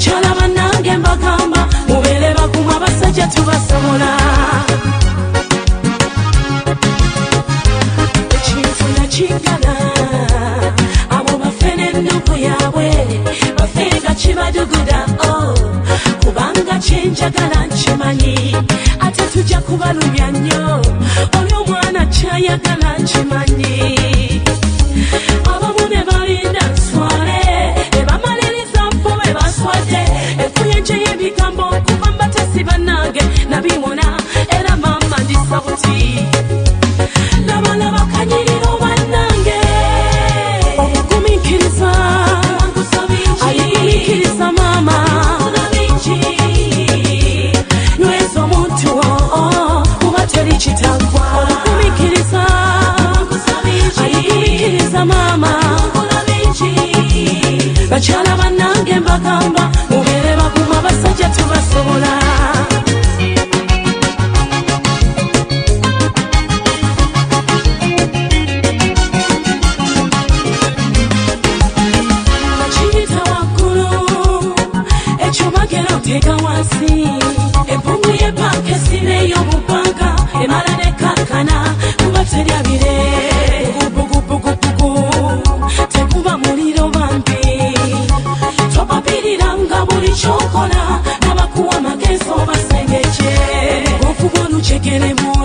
bakyala bannange mbagamba mubeere bagumu abasajja tubasobola ekinfuna kingana abo bafene ennuku yaabwe bafenga kibaduguda kubanga kyenjagala nkimanyi ate tujja kubalumya nnyo oli omwana kyayagala nkimanyi abamu ne balinda nswale ebamaliriza mpo be baswadde efuyenje y'ebigambo okuva mbatesi bannange nabiwona era mama ndi sabuti labalaba kanyiriro bannange okugumiikiriza ayigumiikiriza mama nyweza omuntu kuba teri kitagwa okugumiikiriza ayigumiikiriza mama bakyala bannange mbagamba mubeere bagumu abasajja tubasobola bakiyita waggulu ekyo bagera oteeka wansi empungu y'ebbanka esireeyo mu bbanka emala ne kankana kuba terya bire tekuba muliro bambi topapiriranga buli kyokola nabakuwa amagezi obasengeje okuba olukyegere mu